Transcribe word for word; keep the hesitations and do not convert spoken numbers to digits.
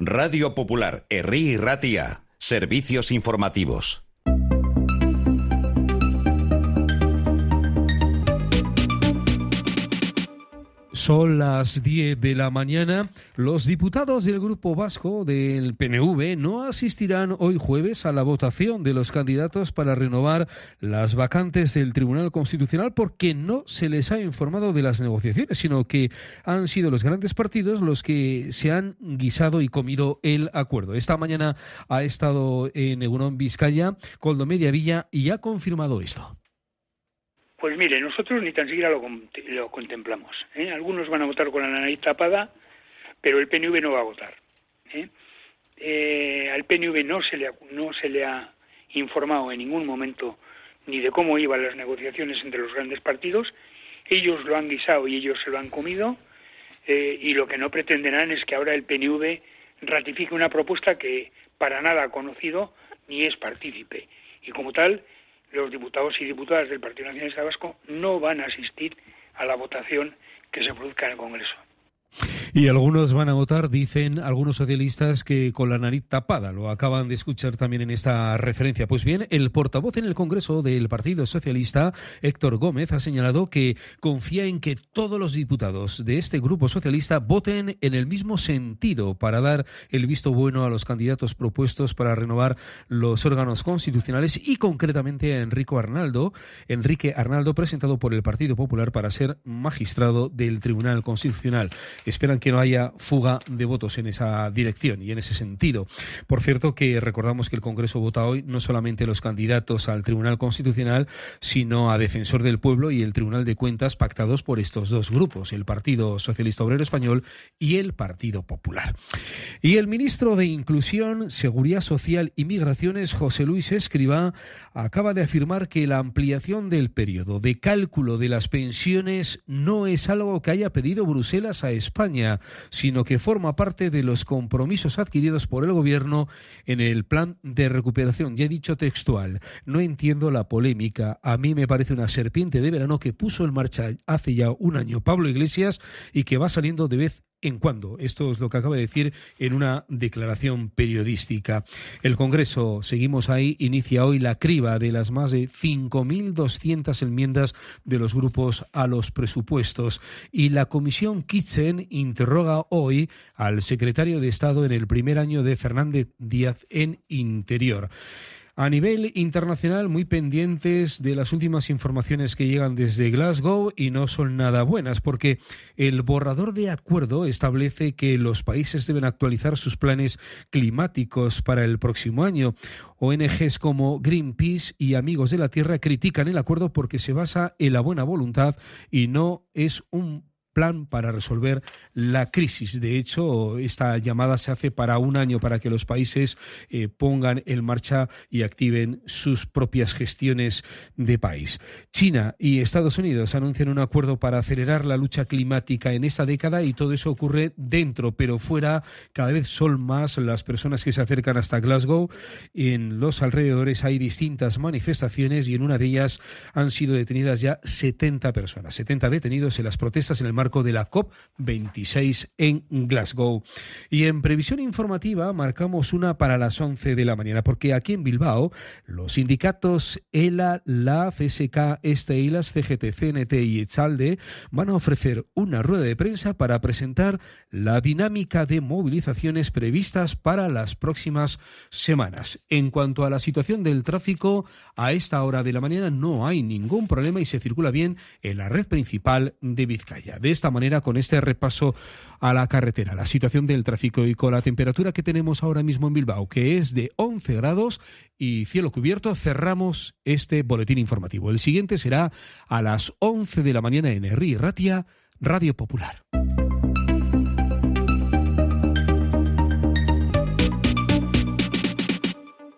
Radio Popular, Herri y Ratia. Servicios informativos. Son las diez de la mañana. Los diputados del Grupo Vasco del P N V no asistirán hoy jueves a la votación de los candidatos para renovar las vacantes del Tribunal Constitucional porque no se les ha informado de las negociaciones, sino que han sido los grandes partidos los que se han guisado y comido el acuerdo. Esta mañana ha estado en Egunon, Vizcaya, Koldo Mediavilla, y ha confirmado esto. Pues mire, nosotros ni tan siquiera lo, lo contemplamos. ¿eh? Algunos van a votar con la nariz tapada, pero el P N V no va a votar. ¿eh? Eh, al P N V no se le ha, no se le ha informado en ningún momento ni de cómo iban las negociaciones entre los grandes partidos. Ellos lo han guisado y ellos se lo han comido, eh, y lo que no pretenderán es que ahora el P N V ratifique una propuesta que para nada ha conocido ni es partícipe. Y como tal, los diputados y diputadas del Partido Nacionalista Vasco no van a asistir a la votación que se produzca en el Congreso. Y algunos van a votar, dicen algunos socialistas, que con la nariz tapada. Lo acaban de escuchar también en esta referencia. Pues bien, el portavoz en el Congreso del Partido Socialista, Héctor Gómez, ha señalado que confía en que todos los diputados de este grupo socialista voten en el mismo sentido para dar el visto bueno a los candidatos propuestos para renovar los órganos constitucionales y concretamente a Enrique Arnaldo, Enrique Arnaldo, presentado por el Partido Popular para ser magistrado del Tribunal Constitucional. Esperan que no haya fuga de votos en esa dirección y en ese sentido. Por cierto, que recordamos que el Congreso vota hoy no solamente los candidatos al Tribunal Constitucional, sino a Defensor del Pueblo y el Tribunal de Cuentas pactados por estos dos grupos, el Partido Socialista Obrero Español y el Partido Popular. Y el ministro de Inclusión, Seguridad Social y Migraciones, José Luis Escrivá, acaba de afirmar que la ampliación del periodo de cálculo de las pensiones no es algo que haya pedido Bruselas a España, España, sino que forma parte de los compromisos adquiridos por el Gobierno en el plan de recuperación. Ya he dicho textual, no entiendo la polémica. A mí me parece una serpiente de verano que puso en marcha hace ya un año Pablo Iglesias y que va saliendo de vez en cuando. Esto es lo que acaba de decir en una declaración periodística. El Congreso, seguimos ahí, inicia hoy la criba de las más de cinco mil doscientas enmiendas de los grupos a los presupuestos. Y la Comisión Kitchen interroga hoy al secretario de Estado en el primer año de Fernández Díaz en Interior. A nivel internacional, muy pendientes de las últimas informaciones que llegan desde Glasgow y no son nada buenas, porque el borrador de acuerdo establece que los países deben actualizar sus planes climáticos para el próximo año. O N Ges como Greenpeace y Amigos de la Tierra critican el acuerdo porque se basa en la buena voluntad y no es un plan para resolver la crisis. De hecho, esta llamada se hace para un año para que los países eh, pongan en marcha y activen sus propias gestiones de país. China y Estados Unidos anuncian un acuerdo para acelerar la lucha climática en esta década y todo eso ocurre dentro, pero fuera cada vez son más las personas que se acercan hasta Glasgow. En los alrededores hay distintas manifestaciones y en una de ellas han sido detenidas ya setenta personas, setenta detenidos en las protestas en el marco de la COP veintiséis en Glasgow. Y en previsión informativa marcamos una para las once de la mañana, porque aquí en Bilbao los sindicatos ELA, LAF, S K, Esteilas, C G T, C N T y Etzalde van a ofrecer una rueda de prensa para presentar la dinámica de movilizaciones previstas para las próximas semanas. En cuanto a la situación del tráfico, a esta hora de la mañana no hay ningún problema y se circula bien en la red principal de Vizcaya. De esta manera, con este repaso a la carretera, la situación del tráfico y con la temperatura que tenemos ahora mismo en Bilbao, que es de once grados y cielo cubierto, cerramos este boletín informativo. El siguiente será a las once de la mañana en Herri y Ratia, Radio Popular.